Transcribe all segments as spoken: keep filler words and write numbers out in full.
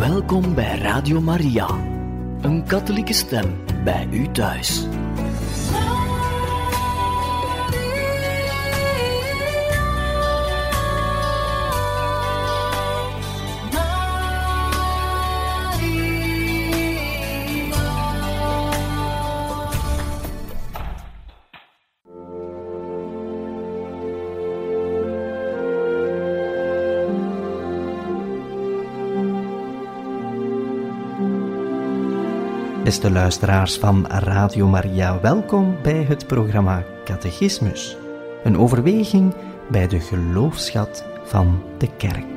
Welkom bij Radio Maria, een katholieke stem bij u thuis. Beste luisteraars van Radio Maria, welkom bij het programma Catechismus. Een overweging bij de geloofsschat van de Kerk.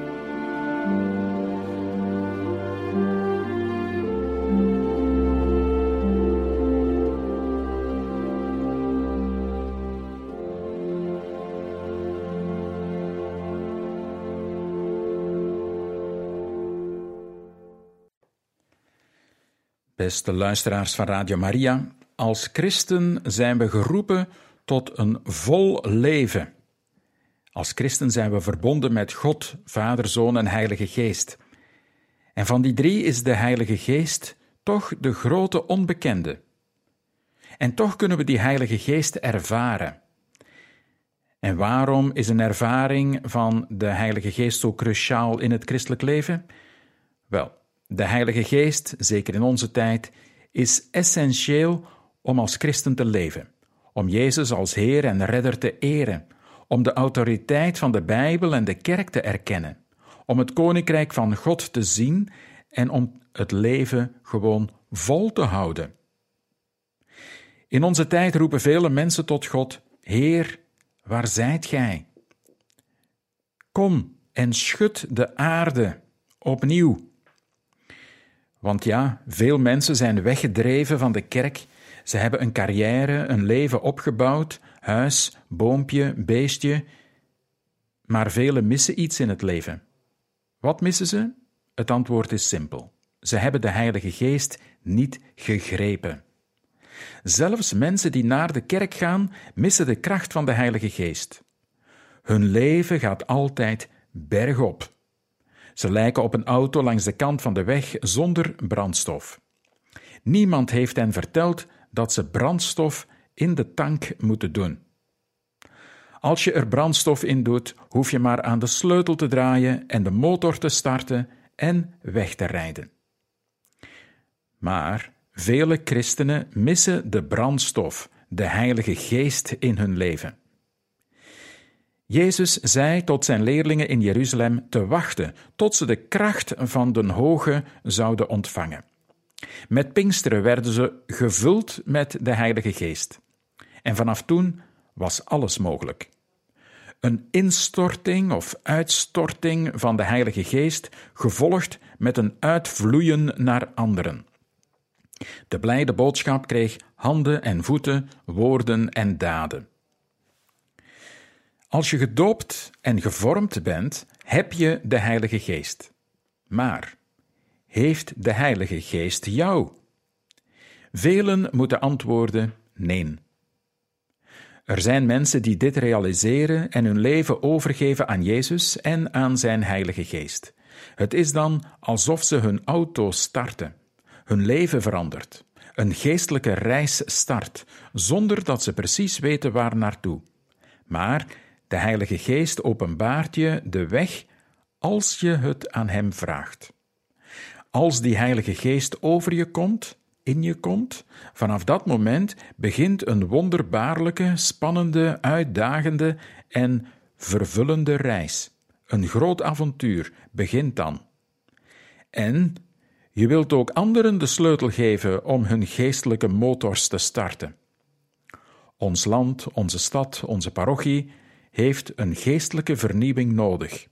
Beste luisteraars van Radio Maria, als christen zijn we geroepen tot een vol leven. Als christen zijn we verbonden met God, Vader, Zoon en Heilige Geest. En van die drie is de Heilige Geest toch de grote onbekende. En toch kunnen we die Heilige Geest ervaren. En waarom is een ervaring van de Heilige Geest zo cruciaal in het christelijk leven? Wel, de Heilige Geest, zeker in onze tijd, is essentieel om als christen te leven, om Jezus als Heer en Redder te eren, om de autoriteit van de Bijbel en de Kerk te erkennen, om het Koninkrijk van God te zien en om het leven gewoon vol te houden. In onze tijd roepen vele mensen tot God: Heer, waar zijt gij? Kom en schud de aarde opnieuw. Want ja, veel mensen zijn weggedreven van de kerk. Ze hebben een carrière, een leven opgebouwd, huis, boompje, beestje. Maar velen missen iets in het leven. Wat missen ze? Het antwoord is simpel. Ze hebben de Heilige Geest niet gegrepen. Zelfs mensen die naar de kerk gaan, missen de kracht van de Heilige Geest. Hun leven gaat altijd bergop. Ze lijken op een auto langs de kant van de weg zonder brandstof. Niemand heeft hen verteld dat ze brandstof in de tank moeten doen. Als je er brandstof in doet, hoef je maar aan de sleutel te draaien en de motor te starten en weg te rijden. Maar vele christenen missen de brandstof, de Heilige Geest in hun leven. Jezus zei tot zijn leerlingen in Jeruzalem te wachten tot ze de kracht van den Hoge zouden ontvangen. Met Pinksteren werden ze gevuld met de Heilige Geest. En vanaf toen was alles mogelijk. Een instorting of uitstorting van de Heilige Geest, gevolgd met een uitvloeien naar anderen. De blijde boodschap kreeg handen en voeten, woorden en daden. Als je gedoopt en gevormd bent, heb je de Heilige Geest. Maar heeft de Heilige Geest jou? Velen moeten antwoorden nee. Er zijn mensen die dit realiseren en hun leven overgeven aan Jezus en aan zijn Heilige Geest. Het is dan alsof ze hun auto starten, hun leven verandert, een geestelijke reis start, zonder dat ze precies weten waar naartoe. Maar de Heilige Geest openbaart je de weg als je het aan hem vraagt. Als die Heilige Geest over je komt, in je komt, vanaf dat moment begint een wonderbaarlijke, spannende, uitdagende en vervullende reis. Een groot avontuur begint dan. En je wilt ook anderen de sleutel geven om hun geestelijke motors te starten. Ons land, onze stad, onze parochie heeft een geestelijke vernieuwing nodig.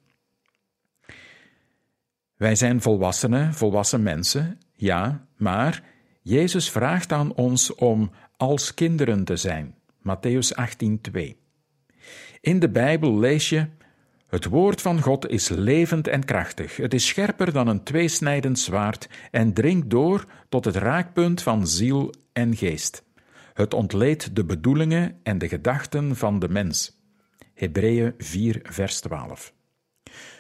Wij zijn volwassenen, volwassen mensen, ja, maar Jezus vraagt aan ons om als kinderen te zijn. Mattheüs achttien twee. In de Bijbel lees je: het woord van God is levend en krachtig. Het is scherper dan een tweesnijdend zwaard en dringt door tot het raakpunt van ziel en geest. Het ontleedt de bedoelingen en de gedachten van de mens. Hebreeën vier vers twaalf. Je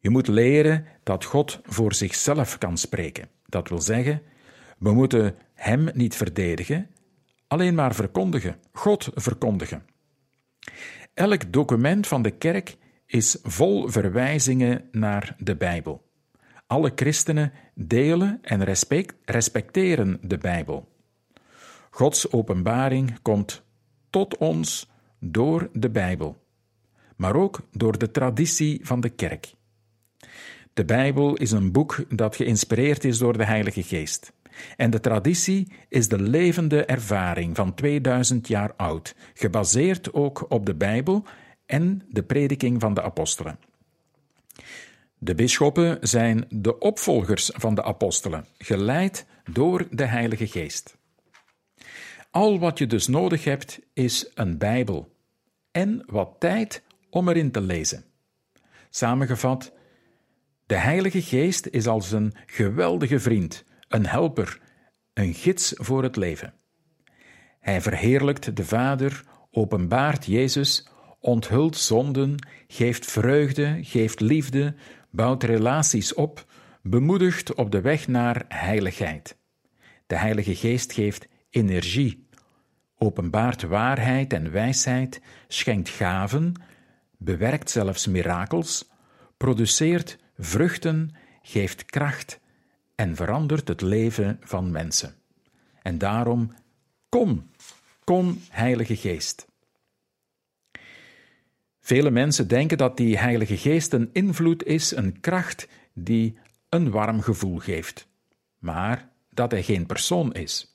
Je moet leren dat God voor zichzelf kan spreken. Dat wil zeggen, we moeten Hem niet verdedigen, alleen maar verkondigen, God verkondigen. Elk document van de kerk is vol verwijzingen naar de Bijbel. Alle christenen delen en respect, respecteren de Bijbel. Gods openbaring komt tot ons door de Bijbel, maar ook door de traditie van de kerk. De Bijbel is een boek dat geïnspireerd is door de Heilige Geest. En de traditie is de levende ervaring van tweeduizend jaar oud, gebaseerd ook op de Bijbel en de prediking van de apostelen. De bisschoppen zijn de opvolgers van de apostelen, geleid door de Heilige Geest. Al wat je dus nodig hebt, is een Bijbel en wat tijd om erin te lezen. Samengevat, de Heilige Geest is als een geweldige vriend, een helper, een gids voor het leven. Hij verheerlijkt de Vader, openbaart Jezus, onthult zonden, geeft vreugde, geeft liefde, bouwt relaties op, bemoedigt op de weg naar heiligheid. De Heilige Geest geeft energie, openbaart waarheid en wijsheid, schenkt gaven, bewerkt zelfs mirakels, produceert vruchten, geeft kracht en verandert het leven van mensen. En daarom, kom, kom Heilige Geest. Vele mensen denken dat die Heilige Geest een invloed is, een kracht die een warm gevoel geeft, maar dat hij geen persoon is.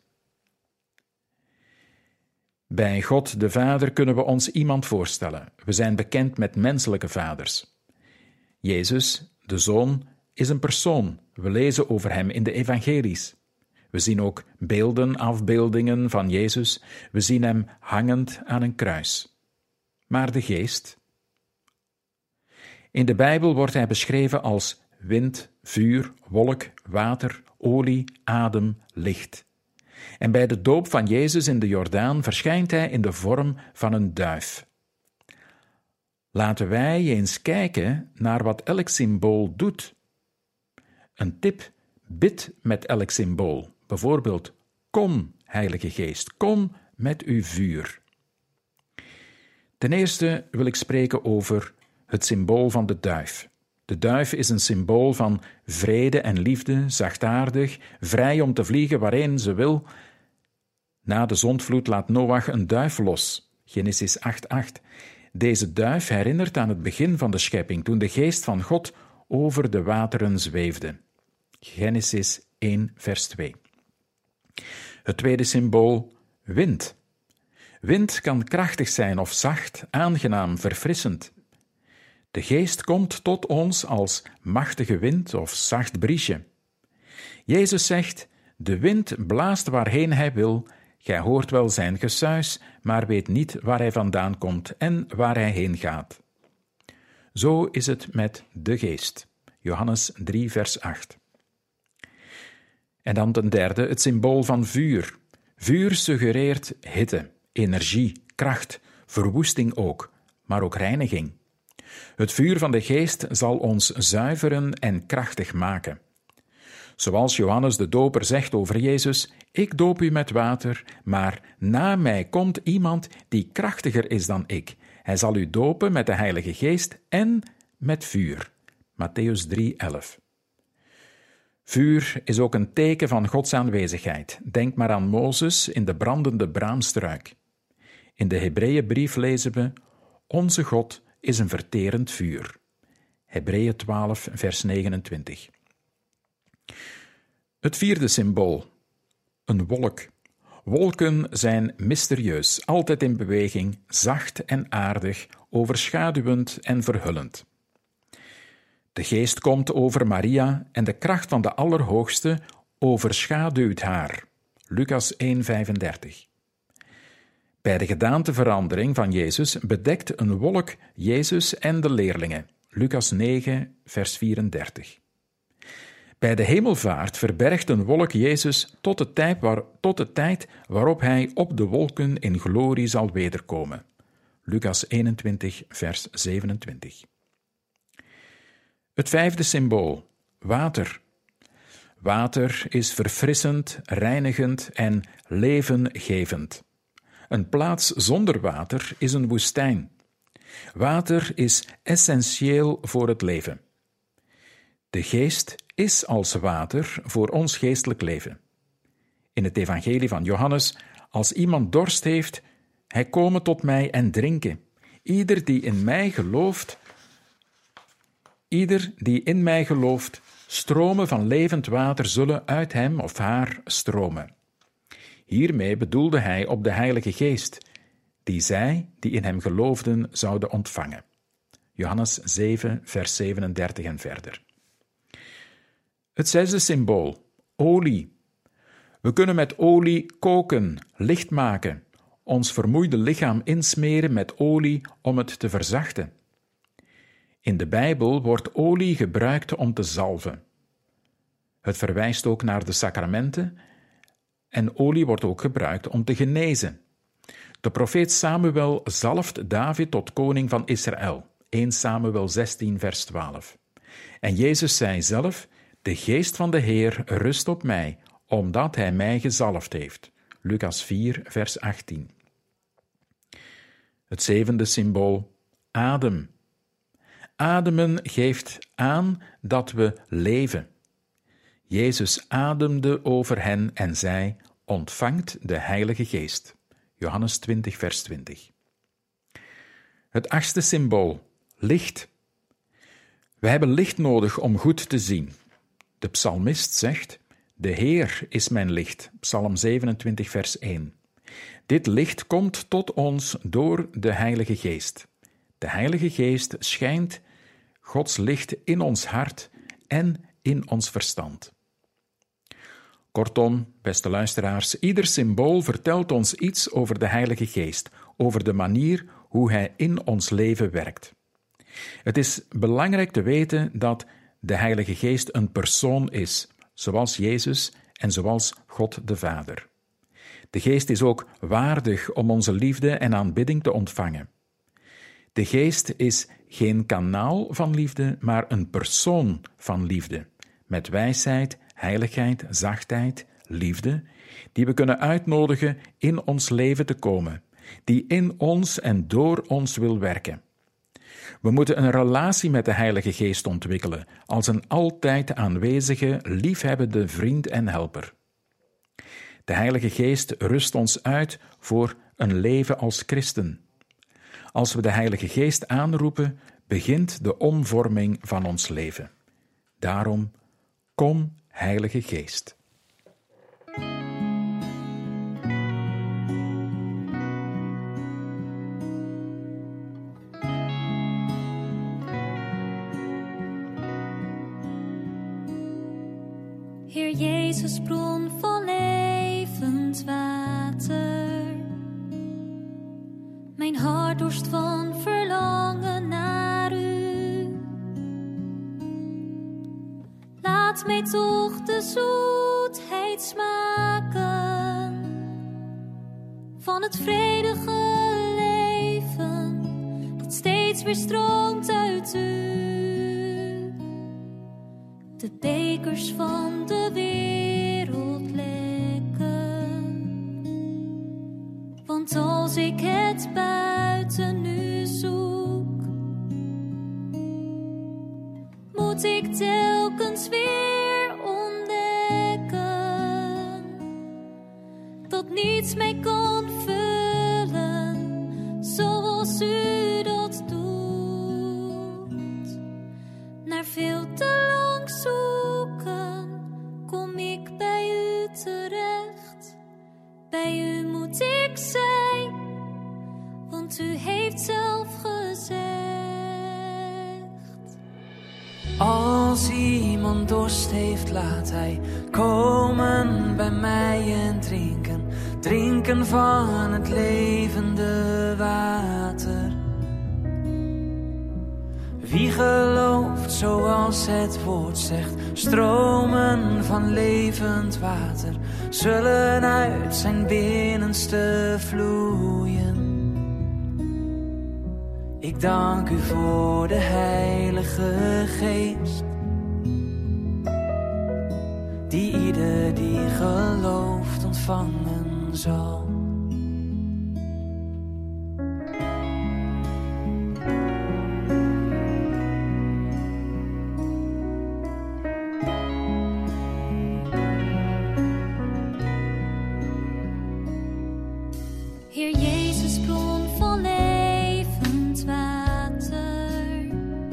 Bij God de Vader kunnen we ons iemand voorstellen. We zijn bekend met menselijke vaders. Jezus, de Zoon, is een persoon. We lezen over hem in de evangelies. We zien ook beelden, afbeeldingen van Jezus. We zien hem hangend aan een kruis. Maar de Geest? In de Bijbel wordt hij beschreven als wind, vuur, wolk, water, olie, adem, licht. En bij de doop van Jezus in de Jordaan verschijnt hij in de vorm van een duif. Laten wij eens kijken naar wat elk symbool doet. Een tip: bid met elk symbool. Bijvoorbeeld, kom, Heilige Geest, kom met uw vuur. Ten eerste wil ik spreken over het symbool van de duif. De duif is een symbool van vrede en liefde, zachtaardig, vrij om te vliegen waarheen ze wil. Na de zondvloed laat Noach een duif los. Genesis acht acht. Deze duif herinnert aan het begin van de schepping, toen de geest van God over de wateren zweefde. Genesis één vers twee. Het tweede symbool, wind. Wind kan krachtig zijn of zacht, aangenaam, verfrissend. De geest komt tot ons als machtige wind of zacht briesje. Jezus zegt, de wind blaast waarheen hij wil, gij hoort wel zijn gesuis, maar weet niet waar hij vandaan komt en waar hij heen gaat. Zo is het met de geest. Johannes drie vers acht. En dan ten derde het symbool van vuur. Vuur suggereert hitte, energie, kracht, verwoesting ook, maar ook reiniging. Het vuur van de geest zal ons zuiveren en krachtig maken. Zoals Johannes de Doper zegt over Jezus, ik doop u met water, maar na mij komt iemand die krachtiger is dan ik. Hij zal u dopen met de Heilige Geest en met vuur. Mattheüs drie elf. Vuur is ook een teken van Gods aanwezigheid. Denk maar aan Mozes in de brandende braamstruik. In de Hebreeënbrief lezen we, onze God is een verterend vuur. Hebreeën twaalf vers negenentwintig. Het vierde symbool, een wolk. Wolken zijn mysterieus, altijd in beweging, zacht en aardig, overschaduwend en verhullend. De geest komt over Maria en de kracht van de Allerhoogste overschaduwt haar. Lucas één vijfendertig. Bij de gedaanteverandering van Jezus bedekt een wolk Jezus en de leerlingen. Lucas negen vers vierendertig. Bij de hemelvaart verbergt een wolk Jezus tot de tijd, waar, tot de tijd waarop hij op de wolken in glorie zal wederkomen. Lucas eenentwintig vers zevenentwintig. Het vijfde symbool, water. Water is verfrissend, reinigend en levengevend. Een plaats zonder water is een woestijn. Water is essentieel voor het leven. De geest is als water voor ons geestelijk leven. In het evangelie van Johannes, als iemand dorst heeft, hij komen tot mij en drinken. Ieder die in mij gelooft, ieder die in mij gelooft, stromen van levend water zullen uit hem of haar stromen. Hiermee bedoelde hij op de Heilige Geest, die zij, die in hem geloofden, zouden ontvangen. Johannes zeven, vers zevenendertig en verder. Het zesde symbool, olie. We kunnen met olie koken, licht maken, ons vermoeide lichaam insmeren met olie om het te verzachten. In de Bijbel wordt olie gebruikt om te zalven. Het verwijst ook naar de sacramenten en olie wordt ook gebruikt om te genezen. De profeet Samuel zalft David tot koning van Israël, eerste Samuel zestien, vers twaalf. En Jezus zei zelf, de geest van de Heer rust op mij, omdat hij mij gezalfd heeft. Lucas vier, vers achttien. Het zevende symbool, adem. Ademen geeft aan dat we leven. Jezus ademde over hen en zei, ontvangt de Heilige Geest. Johannes twintig, vers twintig. Het achtste symbool, licht. We hebben licht nodig om goed te zien. De psalmist zegt, de Heer is mijn licht. Psalm zevenentwintig, vers één. Dit licht komt tot ons door de Heilige Geest. De Heilige Geest schijnt Gods licht in ons hart en in ons verstand. Kortom, beste luisteraars, ieder symbool vertelt ons iets over de Heilige Geest, over de manier hoe Hij in ons leven werkt. Het is belangrijk te weten dat de Heilige Geest een persoon is, zoals Jezus en zoals God de Vader. De Geest is ook waardig om onze liefde en aanbidding te ontvangen. De Geest is geen kanaal van liefde, maar een persoon van liefde, met wijsheid, heiligheid, zachtheid, liefde, die we kunnen uitnodigen in ons leven te komen, die in ons en door ons wil werken. We moeten een relatie met de Heilige Geest ontwikkelen, als een altijd aanwezige, liefhebbende vriend en helper. De Heilige Geest rust ons uit voor een leven als christen. Als we de Heilige Geest aanroepen, begint de omvorming van ons leven. Daarom, kom, Heilige Geest. Heer Jezus, bron van levend water. Mijn hart dorst van verlangen naar u. Laat mij toch de zoetheid smaken van het vredige leven dat steeds weer stroomt uit u. De bekers van de wereld lekken. Want als ik het buiten nu zoek, moet ik telkens weer ontdekken dat niets mij kan vullen zoals u dat doet. Naar veel te lang zoeken kom ik bij u terecht. Bij u moet ik zijn, want u heeft zelf gezegd. Als iemand dorst heeft, laat hij komen bij mij en drinken. Drinken van het levende water. Wie gelooft zoals het woord zegt, stromen van levend water zullen uit zijn binnenste vloeien. Ik Ik dank u voor de Heilige Geest, die ieder die gelooft ontvangen zal. Heer Jezus, bron van levend water,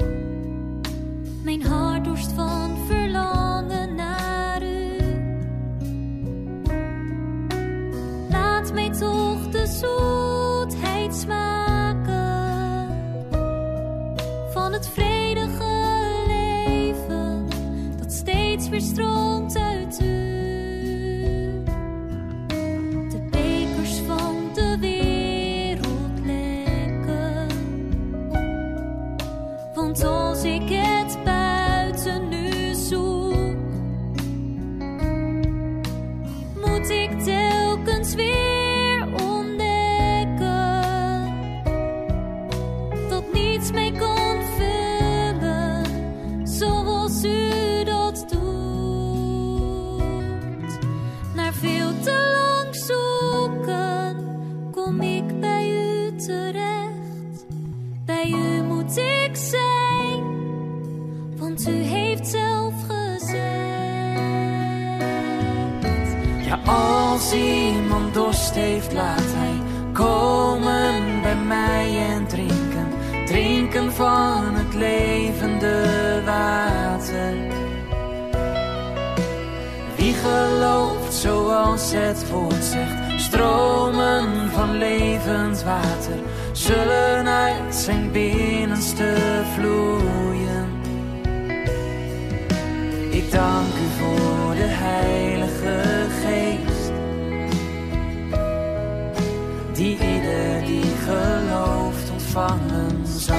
mijn hart dorst van verlangen naar u. Laat mij toch de zoetheid smaken van het vredige leven dat steeds weer stroomt uit u. Als ik het buiten nu zoek, moet ik telkens weer ontdekken dat niets mij kan vullen zoals u dat doet. Na veel te lang zoeken kom ik bij u terecht. Bij u moet ik zijn, want u heeft zelf gezegd. Ja, als iemand dorst heeft, laat hij komen bij mij en drinken. Drinken van het levende water. Wie gelooft zoals het woord zegt, stromen van levend water zullen uit zijn binnenste vloeien. Ik dank u voor de Heilige Geest, die ieder die gelooft ontvangen zal.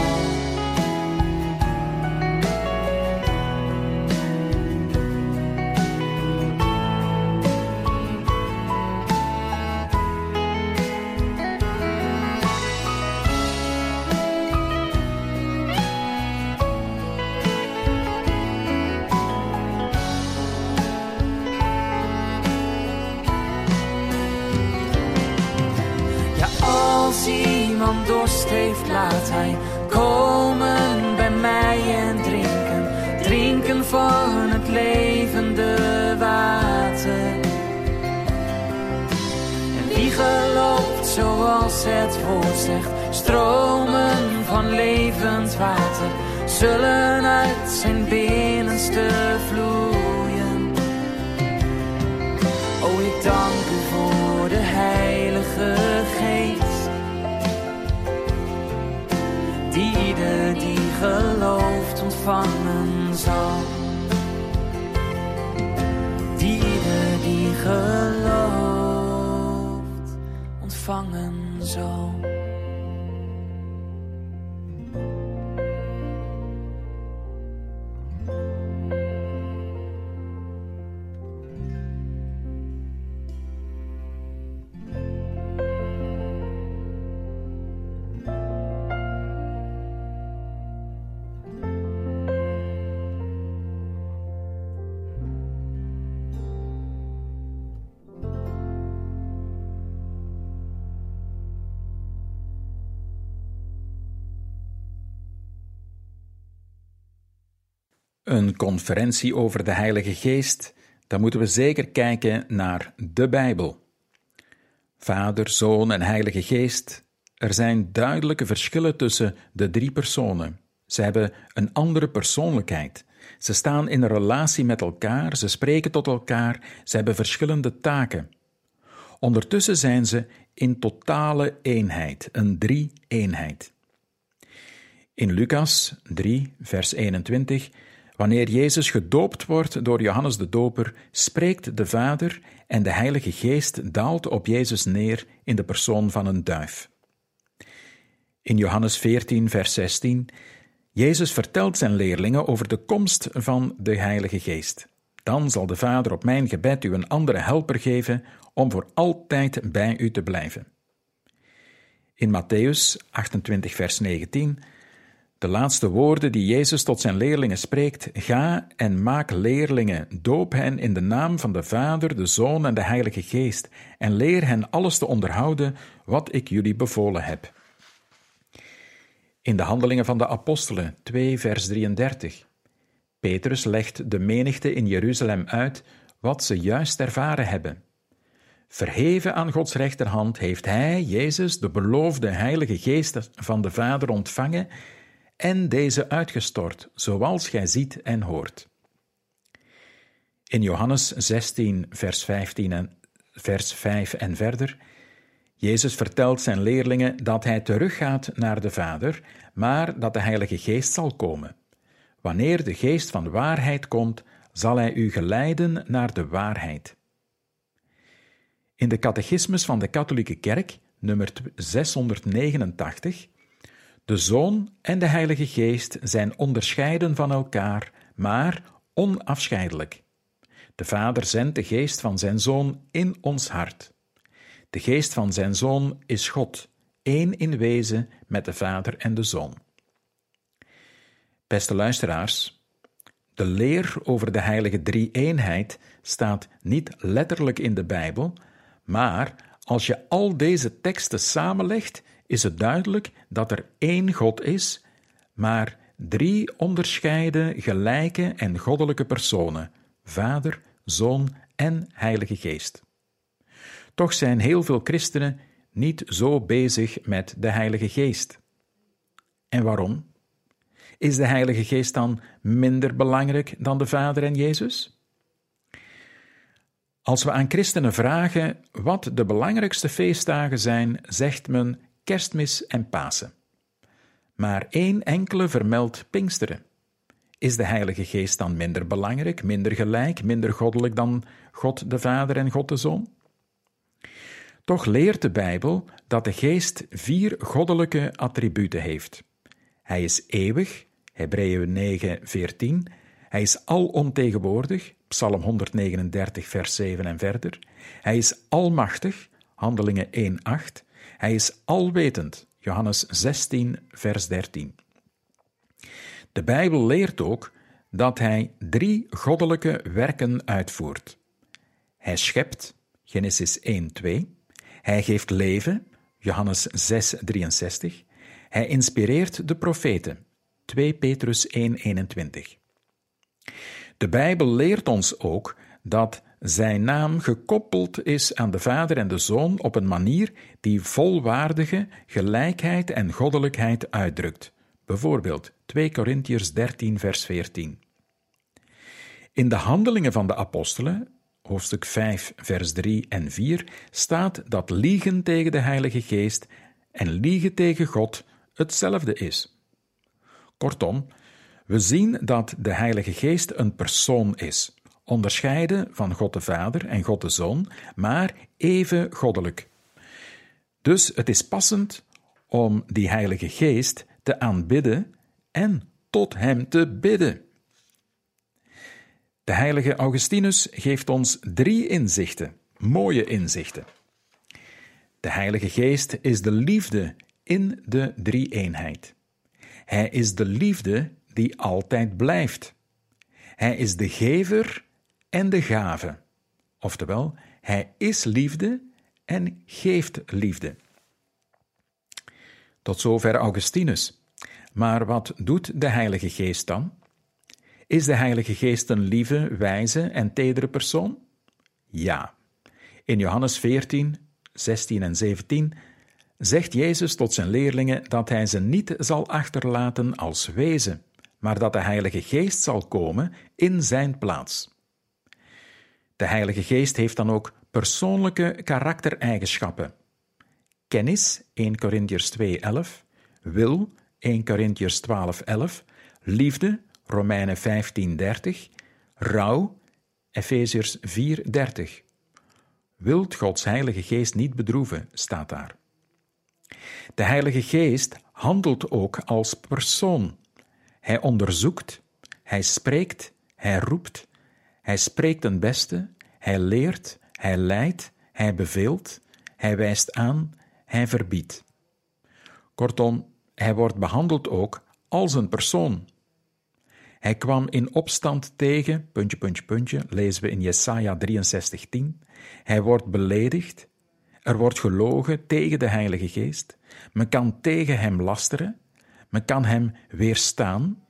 Als iemand dorst heeft, laat hij komen bij mij en drinken. Drinken van het levende water. En wie gelooft zoals het woord zegt, stromen van levend water zullen uit zijn binnenste vloeien. O, ik dank u voor de Heilige Geest, die ieder die gelooft ontvangen zal. Die ieder die gelooft ontvangen zal. Een conferentie over de Heilige Geest, dan moeten we zeker kijken naar de Bijbel. Vader, Zoon en Heilige Geest, er zijn duidelijke verschillen tussen de drie personen. Ze hebben een andere persoonlijkheid. Ze staan in een relatie met elkaar, ze spreken tot elkaar, ze hebben verschillende taken. Ondertussen zijn ze in totale eenheid, een drie-eenheid. In Lucas drie, vers eenentwintig, wanneer Jezus gedoopt wordt door Johannes de Doper, spreekt de Vader en de Heilige Geest daalt op Jezus neer in de persoon van een duif. In Johannes veertien, vers zestien, Jezus vertelt zijn leerlingen over de komst van de Heilige Geest. Dan zal de Vader op mijn gebed u een andere helper geven om voor altijd bij u te blijven. In Mattheüs achtentwintig, vers negentien De laatste woorden die Jezus tot zijn leerlingen spreekt: ga en maak leerlingen, doop hen in de naam van de Vader, de Zoon en de Heilige Geest, en leer hen alles te onderhouden wat ik jullie bevolen heb. In de Handelingen van de Apostelen, twee vers drieëndertig. Petrus legt de menigte in Jeruzalem uit wat ze juist ervaren hebben. Verheven aan Gods rechterhand heeft hij, Jezus, de beloofde Heilige Geest van de Vader ontvangen en deze uitgestort, zoals gij ziet en hoort. In Johannes zestien, vers vijftien en vers vijf en verder, Jezus vertelt zijn leerlingen dat hij teruggaat naar de Vader, maar dat de Heilige Geest zal komen. Wanneer de Geest van waarheid komt, zal hij u geleiden naar de waarheid. In de Catechismus van de Katholieke Kerk, nummer zeshonderdnegenentachtig, de Zoon en de Heilige Geest zijn onderscheiden van elkaar, maar onafscheidelijk. De Vader zendt de Geest van zijn Zoon in ons hart. De Geest van zijn Zoon is God, één in wezen met de Vader en de Zoon. Beste luisteraars, de leer over de heilige drie-eenheid staat niet letterlijk in de Bijbel, maar als je al deze teksten samenlegt, is het duidelijk dat er één God is, maar drie onderscheiden, gelijke en goddelijke personen: Vader, Zoon en Heilige Geest. Toch zijn heel veel christenen niet zo bezig met de Heilige Geest. En waarom? Is de Heilige Geest dan minder belangrijk dan de Vader en Jezus? Als we aan christenen vragen wat de belangrijkste feestdagen zijn, zegt men Kerstmis en Pasen. Maar één enkele vermeldt Pinksteren. Is de Heilige Geest dan minder belangrijk, minder gelijk, minder goddelijk dan God de Vader en God de Zoon? Toch leert de Bijbel dat de Geest vier goddelijke attributen heeft. Hij is eeuwig, Hebreeën negen, veertien. Hij is alomtegenwoordig, Psalm honderdnegenendertig, vers zeven en verder. Hij is almachtig, Handelingen één, acht. Hij is alwetend, Johannes zestien, vers dertien. De Bijbel leert ook dat hij drie goddelijke werken uitvoert. Hij schept, Genesis één, twee. Hij geeft leven, Johannes zes, drieënzestig. Hij inspireert de profeten, twee Petrus één, eenentwintig. De Bijbel leert ons ook dat zijn naam gekoppeld is aan de Vader en de Zoon op een manier die volwaardige gelijkheid en goddelijkheid uitdrukt. Bijvoorbeeld twee Korintiërs dertien, vers veertien. In de Handelingen van de Apostelen, hoofdstuk vijf, vers drie en vier, staat dat liegen tegen de Heilige Geest en liegen tegen God hetzelfde is. Kortom, we zien dat de Heilige Geest een persoon is, onderscheiden van God de Vader en God de Zoon, maar even goddelijk. Dus het is passend om die Heilige Geest te aanbidden en tot hem te bidden. De heilige Augustinus geeft ons drie inzichten, mooie inzichten. De Heilige Geest is de liefde in de drie-eenheid. Hij is de liefde die altijd blijft. Hij is de gever en de gave. Oftewel, hij is liefde en geeft liefde. Tot zover Augustinus. Maar wat doet de Heilige Geest dan? Is de Heilige Geest een lieve, wijze en tedere persoon? Ja. In Johannes veertien, zestien en zeventien zegt Jezus tot zijn leerlingen dat hij ze niet zal achterlaten als wezen, maar dat de Heilige Geest zal komen in zijn plaats. De Heilige Geest heeft dan ook persoonlijke karaktereigenschappen. Kennis, eerste Korintiërs twee, elf, wil, eerste Korintiërs twaalf, elf, liefde, Romeinen vijftien, dertig, rouw, Efeziërs vier, dertig. Wilt Gods Heilige Geest niet bedroeven, staat daar. De Heilige Geest handelt ook als persoon. Hij onderzoekt, hij spreekt, hij roept, hij spreekt ten beste, hij leert, hij leidt, hij beveelt, hij wijst aan, hij verbiedt. Kortom, hij wordt behandeld ook als een persoon. Hij kwam in opstand tegen, puntje, puntje, puntje, lezen we in Jesaja drieënzestig tien. Hij wordt beledigd, er wordt gelogen tegen de Heilige Geest. Men kan tegen hem lasteren, men kan hem weerstaan.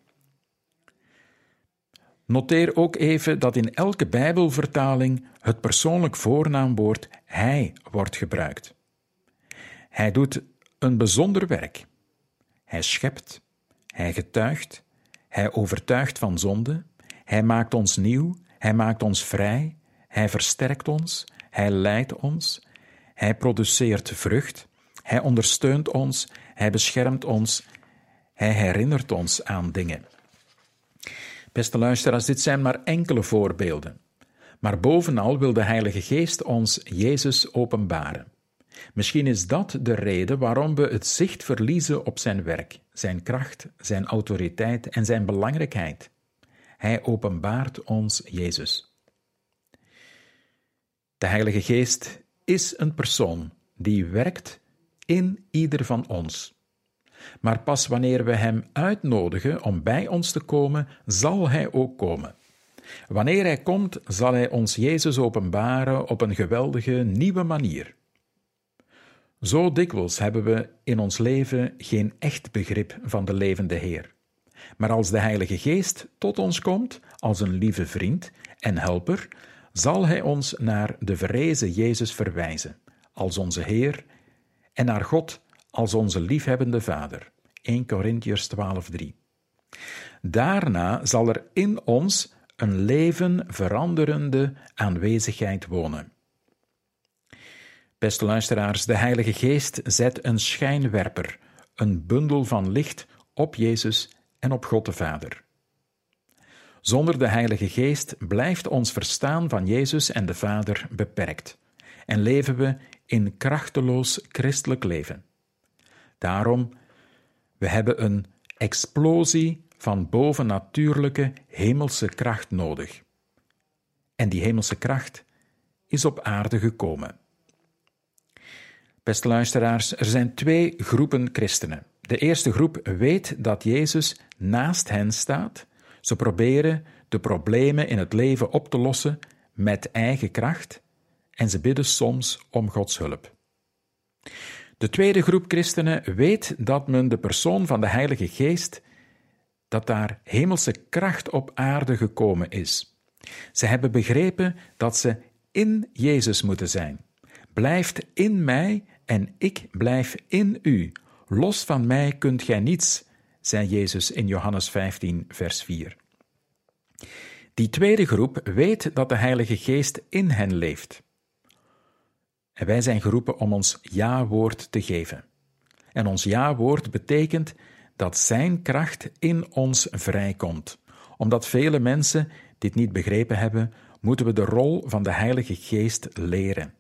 Noteer ook even dat in elke Bijbelvertaling het persoonlijk voornaamwoord hij wordt gebruikt. Hij doet een bijzonder werk. Hij schept, hij getuigt, hij overtuigt van zonde, hij maakt ons nieuw, hij maakt ons vrij, hij versterkt ons, hij leidt ons, hij produceert vrucht, hij ondersteunt ons, hij beschermt ons, hij herinnert ons aan dingen. Beste luisteraars, dit zijn maar enkele voorbeelden. Maar bovenal wil de Heilige Geest ons Jezus openbaren. Misschien is dat de reden waarom we het zicht verliezen op zijn werk, zijn kracht, zijn autoriteit en zijn belangrijkheid. Hij openbaart ons Jezus. De Heilige Geest is een persoon die werkt in ieder van ons. Maar pas wanneer we hem uitnodigen om bij ons te komen, zal hij ook komen. Wanneer hij komt, zal hij ons Jezus openbaren op een geweldige nieuwe manier. Zo dikwijls hebben we in ons leven geen echt begrip van de levende Heer. Maar als de Heilige Geest tot ons komt, als een lieve vriend en helper, zal hij ons naar de verrezen Jezus verwijzen, als onze Heer, en naar God als onze liefhebbende Vader. Eerste Korintiërs twaalf drie. Daarna zal er in ons een leven veranderende aanwezigheid wonen. Beste luisteraars, de Heilige Geest zet een schijnwerper, een bundel van licht op Jezus en op God de Vader. Zonder de Heilige Geest blijft ons verstaan van Jezus en de Vader beperkt en leven we in krachteloos christelijk leven. Daarom, we hebben een explosie van bovennatuurlijke hemelse kracht nodig. En die hemelse kracht is op aarde gekomen. Beste luisteraars, er zijn twee groepen christenen. De eerste groep weet dat Jezus naast hen staat. Ze proberen de problemen in het leven op te lossen met eigen kracht en ze bidden soms om Gods hulp. De tweede groep christenen weet dat men de persoon van de Heilige Geest, dat daar hemelse kracht op aarde gekomen is. Ze hebben begrepen dat ze in Jezus moeten zijn. Blijft in mij en ik blijf in u. Los van mij kunt gij niets, zei Jezus in Johannes vijftien, vers vier. Die tweede groep weet dat de Heilige Geest in hen leeft. En wij zijn geroepen om ons ja-woord te geven. En ons ja-woord betekent dat zijn kracht in ons vrijkomt. Omdat vele mensen dit niet begrepen hebben, moeten we de rol van de Heilige Geest leren.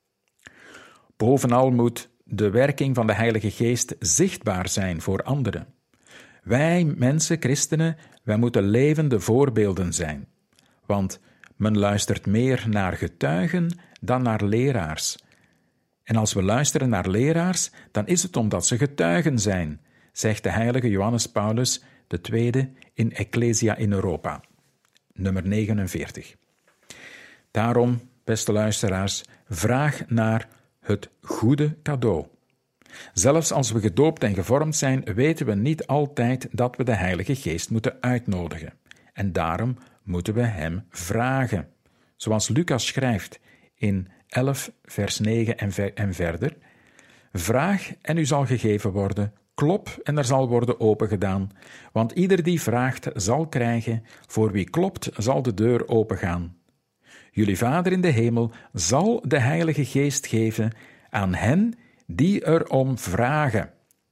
Bovenal moet de werking van de Heilige Geest zichtbaar zijn voor anderen. Wij mensen, christenen, wij moeten levende voorbeelden zijn. Want men luistert meer naar getuigen dan naar leraars. En als we luisteren naar leraars, dan is het omdat ze getuigen zijn, zegt de heilige Johannes Paulus de tweede in Ecclesia in Europa, nummer negenenveertig. Daarom, beste luisteraars, vraag naar het goede cadeau. Zelfs als we gedoopt en gevormd zijn, weten we niet altijd dat we de Heilige Geest moeten uitnodigen. En daarom moeten we hem vragen. Zoals Lucas schrijft in elf, vers negen en, ver- en verder. Vraag en u zal gegeven worden. Klop en er zal worden opengedaan. Want ieder die vraagt zal krijgen. Voor wie klopt zal de deur opengaan. Jullie Vader in de hemel zal de Heilige Geest geven aan hen die erom vragen.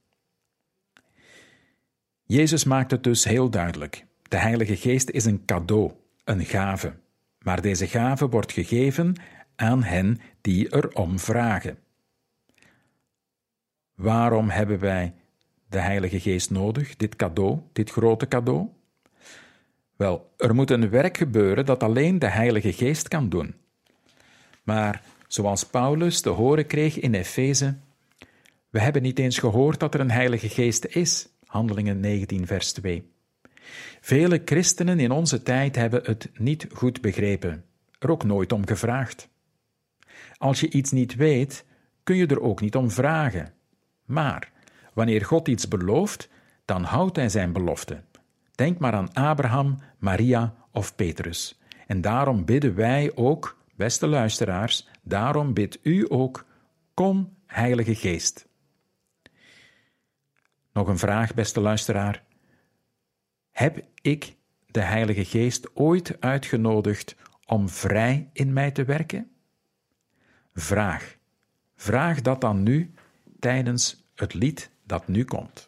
Jezus maakt het dus heel duidelijk. De Heilige Geest is een cadeau, een gave. Maar deze gave wordt gegeven aan hen die erom vragen. Waarom hebben wij de Heilige Geest nodig, dit cadeau, dit grote cadeau? Wel, er moet een werk gebeuren dat alleen de Heilige Geest kan doen. Maar zoals Paulus te horen kreeg in Efeze, we hebben niet eens gehoord dat er een Heilige Geest is. Handelingen negentien, vers twee. Vele christenen in onze tijd hebben het niet goed begrepen, er ook nooit om gevraagd. Als je iets niet weet, kun je er ook niet om vragen. Maar wanneer God iets belooft, dan houdt hij zijn belofte. Denk maar aan Abraham, Maria of Petrus. En daarom bidden wij ook, beste luisteraars, daarom bidt u ook, kom, Heilige Geest. Nog een vraag, beste luisteraar. Heb ik de Heilige Geest ooit uitgenodigd om vrij in mij te werken? Vraag. Vraag dat dan nu tijdens het lied dat nu komt.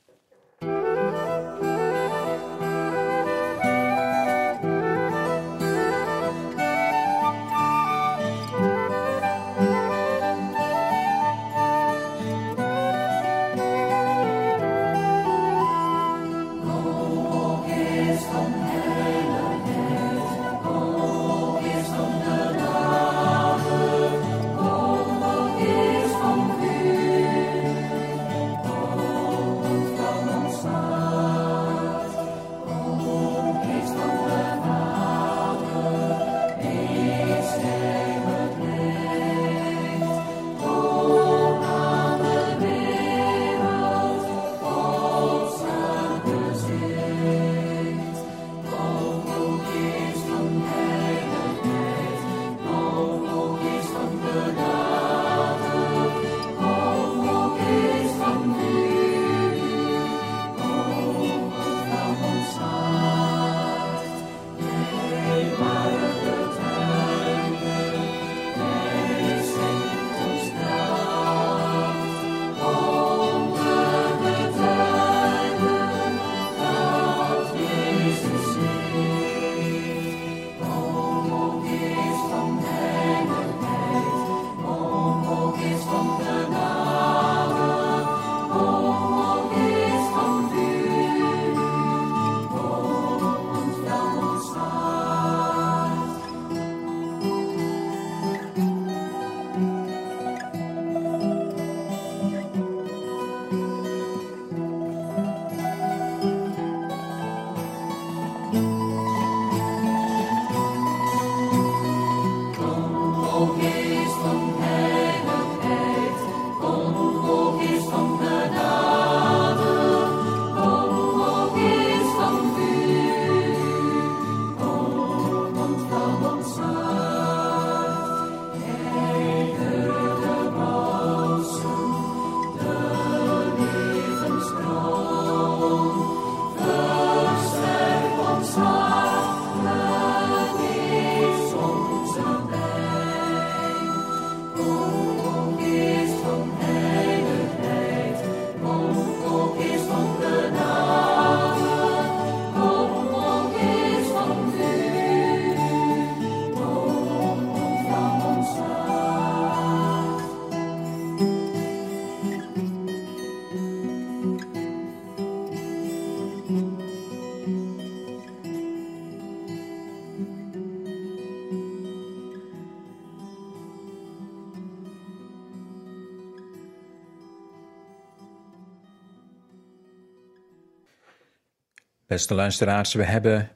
Beste luisteraars, we hebben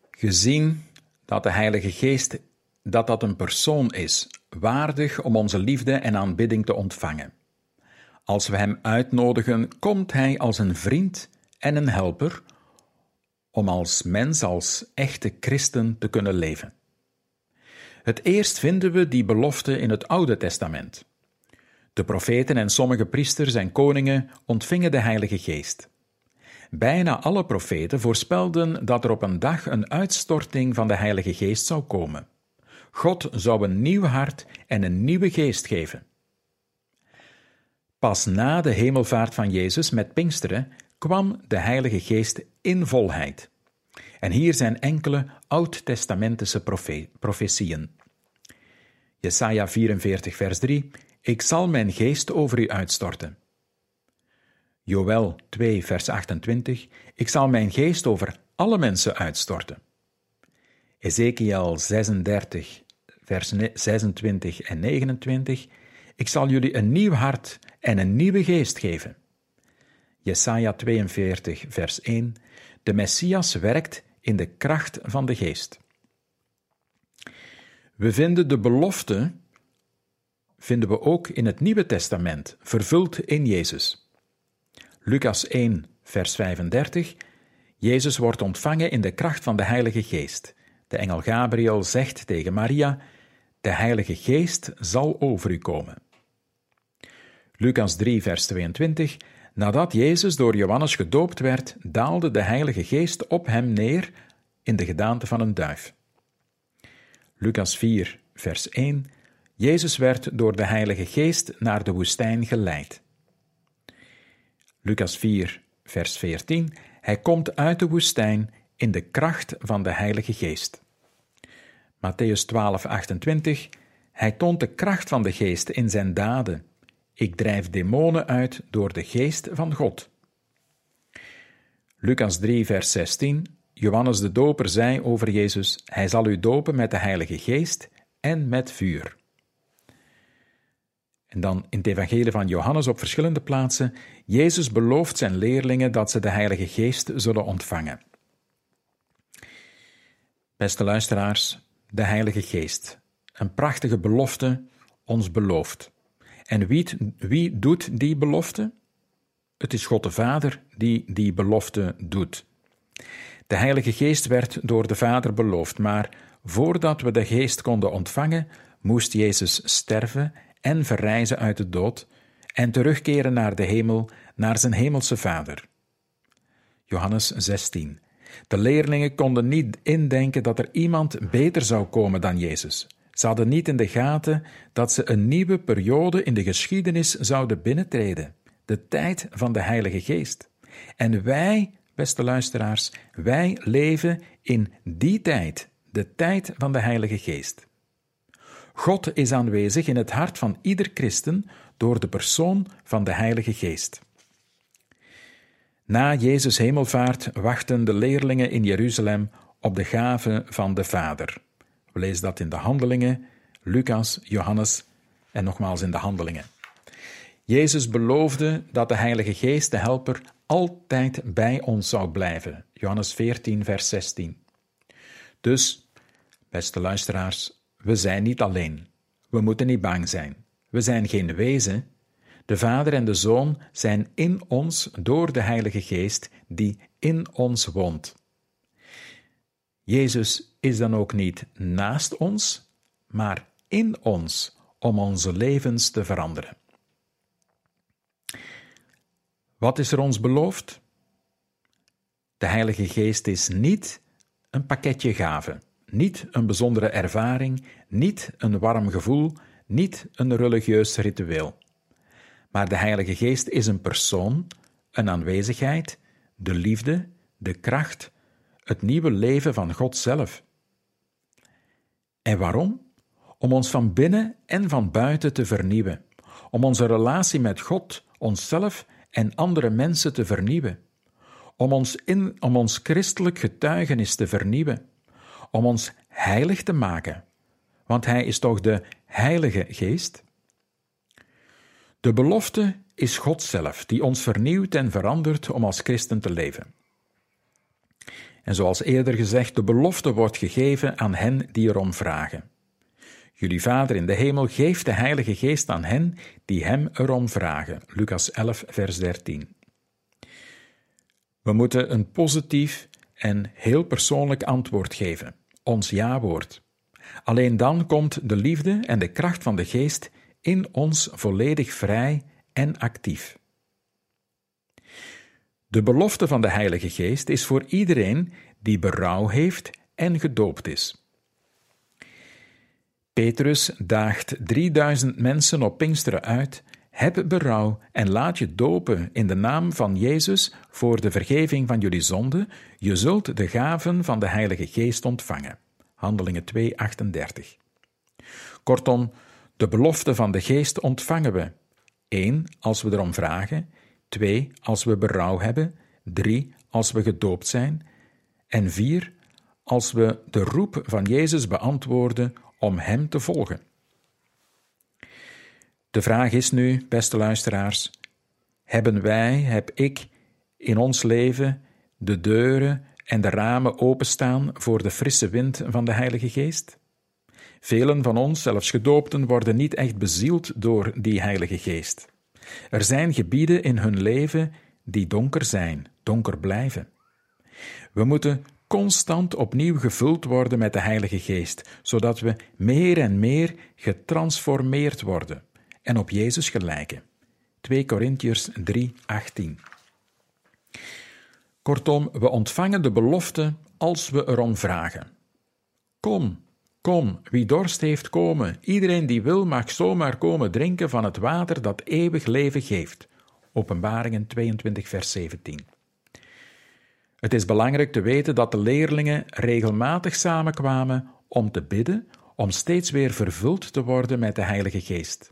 gezien dat de Heilige Geest dat dat een persoon is, waardig om onze liefde en aanbidding te ontvangen. Als we hem uitnodigen, komt hij als een vriend en een helper om als mens, als echte christen te kunnen leven. Het eerst vinden we die belofte in het Oude Testament. De profeten en sommige priesters en koningen ontvingen de Heilige Geest. Bijna alle profeten voorspelden dat er op een dag een uitstorting van de Heilige Geest zou komen. God zou een nieuw hart en een nieuwe geest geven. Pas na de hemelvaart van Jezus met Pinksteren kwam de Heilige Geest in volheid. En hier zijn enkele oud-testamentische profe- profetieën. Jesaja vierenveertig, vers drie. Ik zal mijn geest over u uitstorten. Joël twee, vers achtentwintig. Ik zal mijn geest over alle mensen uitstorten. Ezekiel zesendertig, vers zesentwintig en negenentwintig. Ik zal jullie een nieuw hart en een nieuwe geest geven. Jesaja tweeënveertig, vers één. De Messias werkt in de kracht van de Geest. We vinden de belofte, vinden we ook in het Nieuwe Testament, vervuld in Jezus. Lucas één, vers vijfendertig. Jezus wordt ontvangen in de kracht van de Heilige Geest. De engel Gabriel zegt tegen Maria: de Heilige Geest zal over u komen. Lucas drie, vers tweeëntwintig. Nadat Jezus door Johannes gedoopt werd, daalde de Heilige Geest op hem neer in de gedaante van een duif. Lucas vier, vers één. Jezus werd door de Heilige Geest naar de woestijn geleid. Lucas vier, vers veertien. Hij komt uit de woestijn in de kracht van de Heilige Geest. Mattheüs twaalf, achtentwintig. Hij toont de kracht van de Geest in zijn daden. Ik drijf demonen uit door de Geest van God. Lucas drie, vers zestien. Johannes de Doper zei over Jezus: hij zal u dopen met de Heilige Geest en met vuur. En dan in het evangelie van Johannes op verschillende plaatsen: Jezus belooft zijn leerlingen dat ze de Heilige Geest zullen ontvangen. Beste luisteraars, de Heilige Geest, een prachtige belofte, ons beloofd. En wie, wie doet die belofte? Het is God de Vader die die belofte doet. De Heilige Geest werd door de Vader beloofd, maar voordat we de Geest konden ontvangen, moest Jezus sterven en verrijzen uit de dood en terugkeren naar de hemel, naar zijn hemelse Vader. Johannes zestien. De leerlingen konden niet indenken dat er iemand beter zou komen dan Jezus. Ze hadden niet in de gaten dat ze een nieuwe periode in de geschiedenis zouden binnentreden, de tijd van de Heilige Geest. En wij, beste luisteraars, wij leven in die tijd, de tijd van de Heilige Geest. God is aanwezig in het hart van ieder christen door de persoon van de Heilige Geest. Na Jezus' hemelvaart wachten de leerlingen in Jeruzalem op de gave van de Vader. We lezen dat in de Handelingen, Lucas, Johannes en nogmaals in de Handelingen. Jezus beloofde dat de Heilige Geest, de Helper, altijd bij ons zou blijven. Johannes veertien, vers zestien. Dus, beste luisteraars, we zijn niet alleen. We moeten niet bang zijn. We zijn geen wezen. De Vader en de Zoon zijn in ons door de Heilige Geest die in ons woont. Jezus is dan ook niet naast ons, maar in ons om onze levens te veranderen. Wat is er ons beloofd? De Heilige Geest is niet een pakketje gaven, niet een bijzondere ervaring, niet een warm gevoel, niet een religieus ritueel. Maar de Heilige Geest is een persoon, een aanwezigheid, de liefde, de kracht, het nieuwe leven van God zelf. En waarom? Om ons van binnen en van buiten te vernieuwen, om onze relatie met God, onszelf en andere mensen te vernieuwen, om ons, in, om ons christelijk getuigenis te vernieuwen, om ons heilig te maken, want Hij is toch de Heilige Geest? De belofte is God zelf, die ons vernieuwt en verandert om als christen te leven. En zoals eerder gezegd, de belofte wordt gegeven aan hen die erom vragen. Jullie Vader in de hemel geeft de Heilige Geest aan hen die Hem erom vragen. Lucas elf, vers dertien. We moeten een positief en heel persoonlijk antwoord geven, ons ja-woord. Alleen dan komt de liefde en de kracht van de Geest in ons volledig vrij en actief. De belofte van de Heilige Geest is voor iedereen die berouw heeft en gedoopt is. Petrus daagt drieduizend mensen op Pinksteren uit: heb berouw en laat je dopen in de naam van Jezus voor de vergeving van jullie zonden. Je zult de gaven van de Heilige Geest ontvangen. Handelingen twee, achtendertig. Kortom, de belofte van de Geest ontvangen we. één. Als we erom vragen. twee. Als we berouw hebben. drie. Als we gedoopt zijn. En vier. Als we de roep van Jezus beantwoorden om Hem te volgen. De vraag is nu, beste luisteraars, hebben wij, heb ik, in ons leven de deuren en de ramen openstaan voor de frisse wind van de Heilige Geest? Velen van ons, zelfs gedoopten, worden niet echt bezield door die Heilige Geest. Er zijn gebieden in hun leven die donker zijn, donker blijven. We moeten constant opnieuw gevuld worden met de Heilige Geest, zodat we meer en meer getransformeerd worden en op Jezus gelijken. twee Korintiërs drie, achttien. Kortom, we ontvangen de belofte als we erom vragen. Kom, kom, wie dorst heeft komen. Iedereen die wil mag zomaar komen drinken van het water dat eeuwig leven geeft. Openbaringen tweeëntwintig, vers zeventien. Het is belangrijk te weten dat de leerlingen regelmatig samenkwamen om te bidden, om steeds weer vervuld te worden met de Heilige Geest.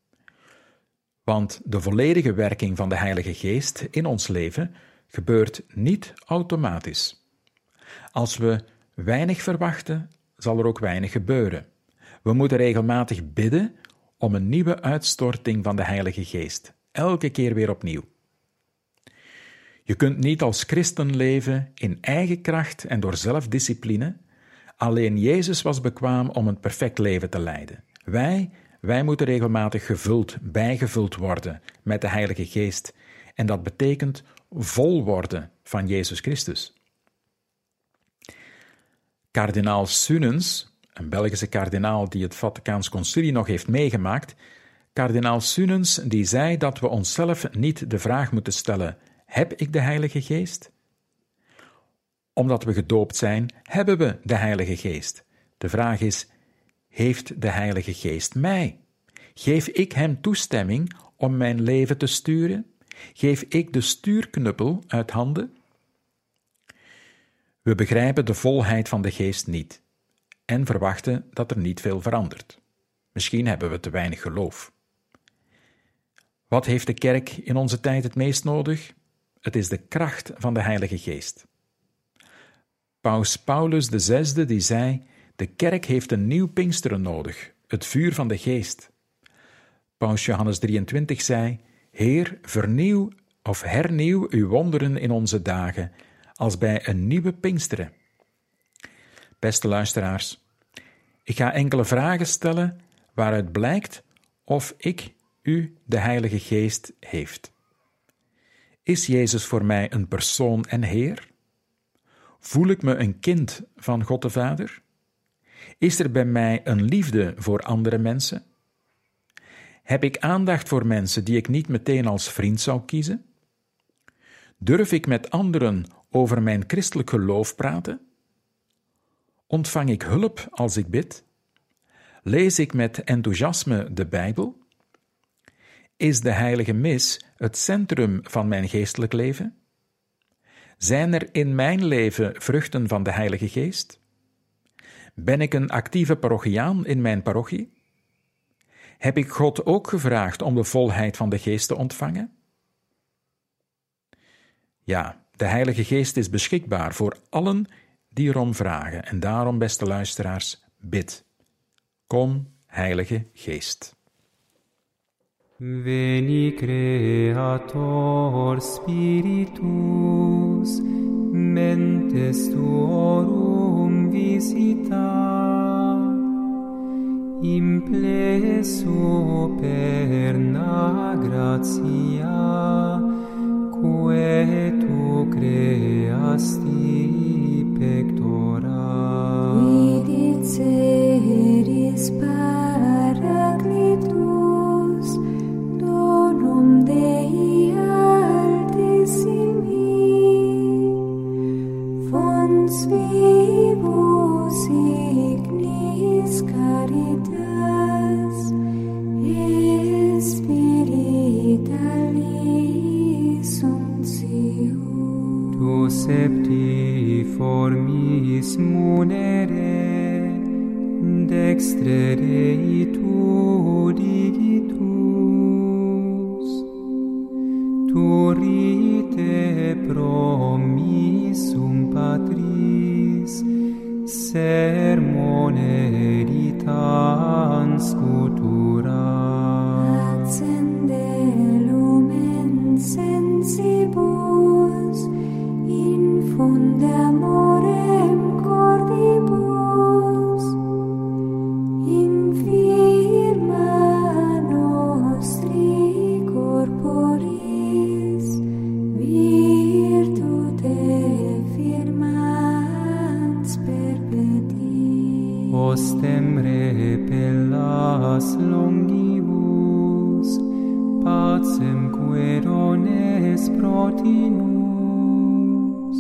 Want de volledige werking van de Heilige Geest in ons leven gebeurt niet automatisch. Als we weinig verwachten, zal er ook weinig gebeuren. We moeten regelmatig bidden om een nieuwe uitstorting van de Heilige Geest, elke keer weer opnieuw. Je kunt niet als christen leven in eigen kracht en door zelfdiscipline. Alleen Jezus was bekwaam om een perfect leven te leiden. Wij, wij moeten regelmatig gevuld, bijgevuld worden met de Heilige Geest. En dat betekent vol worden van Jezus Christus. Kardinaal Sunens, een Belgische kardinaal die het Vaticaans Concilie nog heeft meegemaakt, kardinaal Sunens die zei dat we onszelf niet de vraag moeten stellen: heb ik de Heilige Geest? Omdat we gedoopt zijn, hebben we de Heilige Geest. De vraag is: heeft de Heilige Geest mij? Geef ik hem toestemming om mijn leven te sturen? Geef ik de stuurknuppel uit handen? We begrijpen de volheid van de Geest niet en verwachten dat er niet veel verandert. Misschien hebben we te weinig geloof. Wat heeft de kerk in onze tijd het meest nodig? Het is de kracht van de Heilige Geest. Paus Paulus de zesde die zei: de kerk heeft een nieuw Pinksteren nodig, het vuur van de Geest. Paus Johannes drieëntwintig zei: Heer, vernieuw of hernieuw uw wonderen in onze dagen, als bij een nieuwe Pinksteren. Beste luisteraars, ik ga enkele vragen stellen waaruit blijkt of ik u de Heilige Geest heeft. Is Jezus voor mij een persoon en Heer? Voel ik me een kind van God de Vader? Is er bij mij een liefde voor andere mensen? Heb ik aandacht voor mensen die ik niet meteen als vriend zou kiezen? Durf ik met anderen over mijn christelijk geloof praten? Ontvang ik hulp als ik bid? Lees ik met enthousiasme de Bijbel? Is de heilige mis het centrum van mijn geestelijk leven? Zijn er in mijn leven vruchten van de Heilige Geest? Ben ik een actieve parochiaan in mijn parochie? Heb ik God ook gevraagd om de volheid van de Geest te ontvangen? Ja, de Heilige Geest is beschikbaar voor allen die erom vragen. En daarom, beste luisteraars, bid. Kom, Heilige Geest. Veni Creator Spiritus, mentes tuorum visita, imple superna gratia, quae tu creasti pectora. Vidit seris Paraclitus, donum Dei altissimi, fons vivus ignis caritas, et spiritualis unctium. Tu septiformis munere, dextre Dei tu digitus, turite promissum Patris, sermone ritans cultura. Accende lumen sensibus, Ostem repellas longibus, pacem querones protinus.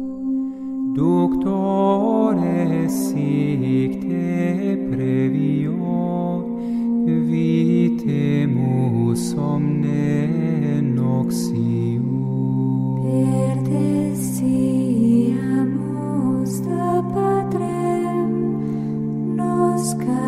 Doctores sic te previor, vitemus omne noxium. Pertestiamus da Patrem, nos